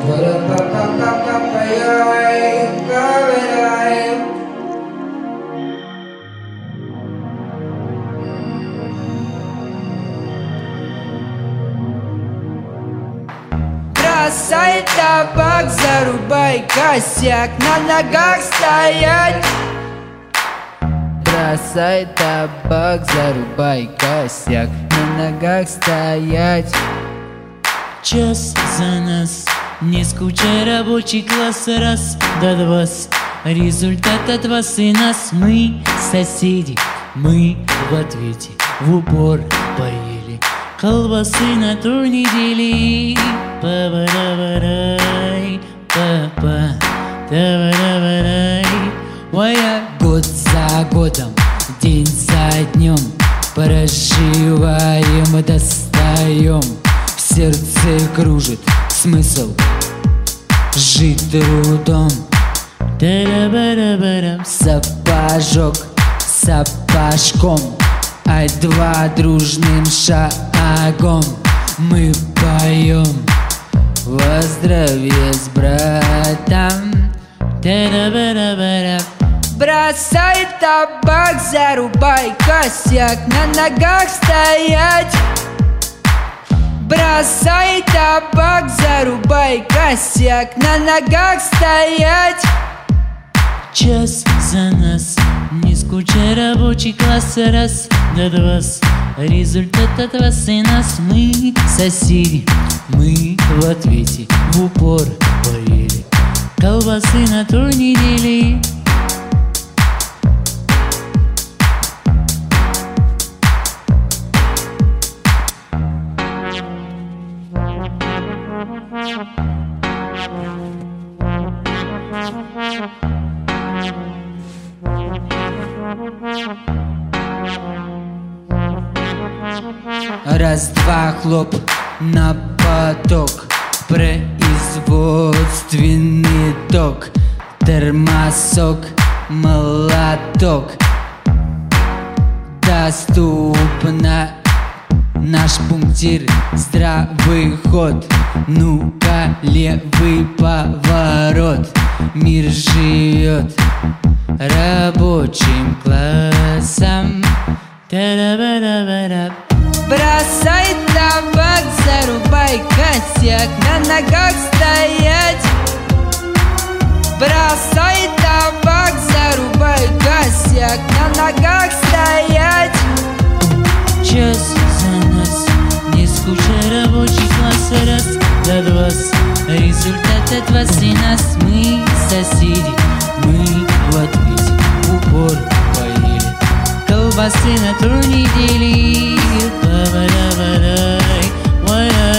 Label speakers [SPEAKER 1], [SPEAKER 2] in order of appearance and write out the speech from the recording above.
[SPEAKER 1] Бросай табак, зарубай косяк, на ногах стоять. Бросай табак, зарубай косяк, на ногах стоять.
[SPEAKER 2] Час за нас, не скучай, рабочий класс, раз до два. Результат от вас и нас. Мы соседи, мы в ответе в упор поели колбасы на ту недели. Па-ба-да-ба-дай, па-па, да-ба-да-ба-дай.
[SPEAKER 1] Моя год за годом, день за днем проживаем и достаем. В сердце кружит смысл жить трудом. Сапожок сапожком, ай два дружным шагом мы поем во здравие с братом. Бросай табак, зарубай косяк, на ногах стоять. Бросай табак, зарубай косяк, на ногах стоять.
[SPEAKER 2] Час за нас, не скучай, рабочий класс, раз до два. Результат от вас и нас. Мы соседи, мы в ответе в упор поели колбасы на ту недели.
[SPEAKER 1] Раз-два, хлоп на поток, производственный ток, термосок, молоток. Доступно наш пунктир, здравый ход. Ну-ка, левый поворот. Мир живет рабочим классом. Бросай табак, зарубай косяк, на ногах стоять. Бросай табак, зарубай косяк, на ногах стоять.
[SPEAKER 2] Час за нас, не скучай, рабочий класс, раз до два. Результат от вас и нас. Мы соседи, мы в ответе в упор поели колбасы на ту недели. Па-ба-да-ба-дай,